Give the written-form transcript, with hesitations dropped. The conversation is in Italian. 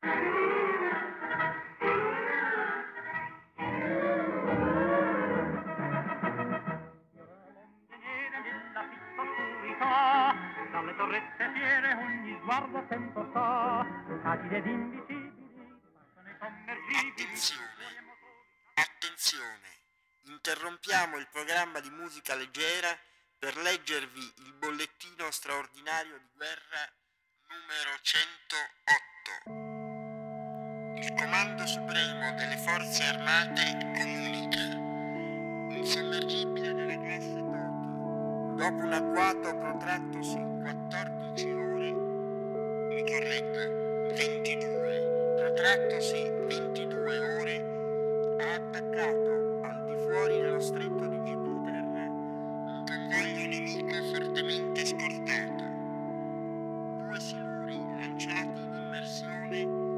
Nella fitta oscurità, dalle torrette fiere ogni sguardo attento sta, agili ed invisibili, persone sommergibili. Attenzione, interrompiamo il programma di musica leggera per leggervi il bollettino straordinario di guerra numero 108. Il Comando Supremo delle Forze Armate comunica: un sommergibile della classe Tokyo, dopo un agguato protrattosi 14 ore, mi corregga, 22, protrattosi 22 ore, ha attaccato al di fuori dello stretto di Gibilterra un convoglio nemico fortemente scortato. Due siluri lanciati in immersione